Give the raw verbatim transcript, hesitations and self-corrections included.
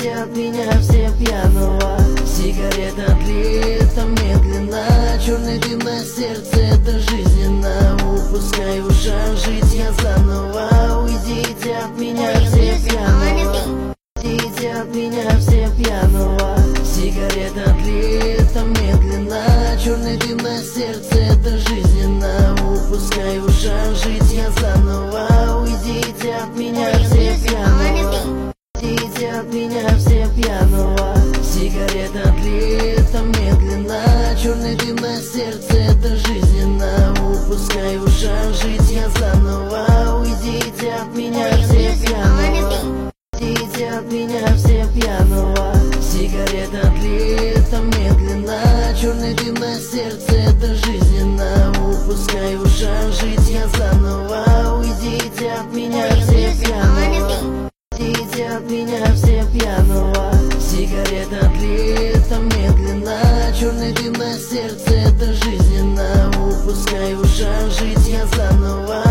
Уйдите от меня все пьяного. Сигарета тлеет там медленно, черный дым на сердце, это жизненно. Упускаю шанс жить я заново. Уйдите от меня все пьяного. Уйдите от меня все пьяного. Сигарета тлеет там медленно, черный дым на сердце, это жизненно. Упускаю шанс жить я заново. Уйдите от меня все пьяного. Уйдите от меня все пьяного. Сигарета тлеет там медленно, черный дым на сердце, это жизненно. Упускаю шанс жить я заново. Уйдите от меня все пьяного. Уйдите от меня все пьяного. Сигарета тлеет там медленно, черный дым на сердце, это жизненно. Упускаю шанс жить я заново. Уйдите от меня все пьяного. Уйдите от меня все пьяного. Сигарета тлеет там медленно, черный дым на сердце, это жизненно. Упускаю шанс жить я заново.